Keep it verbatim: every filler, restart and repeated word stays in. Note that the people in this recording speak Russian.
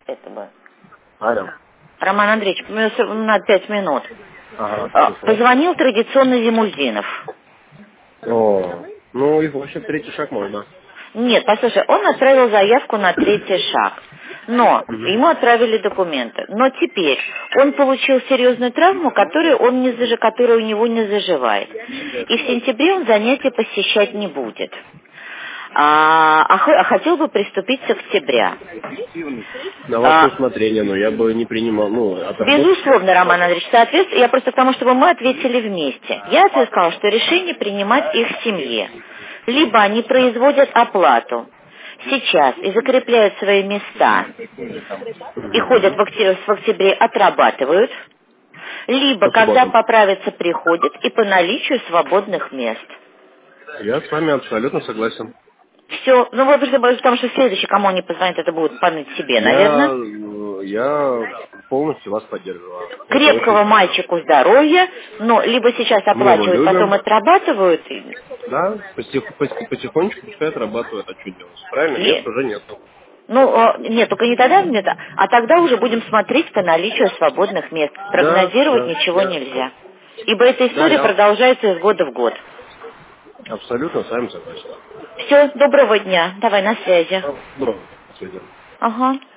Это бы. Алло. Роман Андреевич, мне с- на пять минут. Ага, А, слушаю. Позвонил традиционно Зимульдинов. О, ну и, в общем, третий шаг можно. Нет, послушай, он отправил заявку на третий шаг. Но Мгм. ему отправили документы. Но теперь он получил серьезную травму, которую он не заж... которая у него не заживает. И в сентябре он занятия посещать не будет. А, а хо- а хотел бы приступить с октября. На ваше А, усмотрение, но я бы не принимал, ну, отработать. Безусловно, Роман Андреевич, соответственно, я просто к тому, чтобы мы ответили вместе. Я ответ сказала, что решение принимать их в семье. Либо они производят оплату сейчас и закрепляют свои места, и ходят в октябре, в октябре отрабатывают, либо, По когда субботам. поправятся, приходят и по наличию свободных мест. Я с вами абсолютно согласен. Все, ну вот потому что следующий, кому они позвонят, это будет память себе, Я, наверное. э, я полностью вас поддерживаю. Это очень Крепкого здорово. мальчику здоровья, но либо сейчас Мы его оплачивают, потом любим. отрабатывают, и, Да, потих- потих- потихонечку пускай отрабатывает, а что делать? Правильно, мест и- уже нет. ну, э, нет, только не тогда, нет, а тогда уже будем смотреть по наличию свободных мест. Да, Прогнозировать да, ничего я, нельзя. Ибо эта да, история я продолжается из года в год. абсолютно с вами согласен. Все, доброго дня, давай на связи. Добро. До свидания. Ага.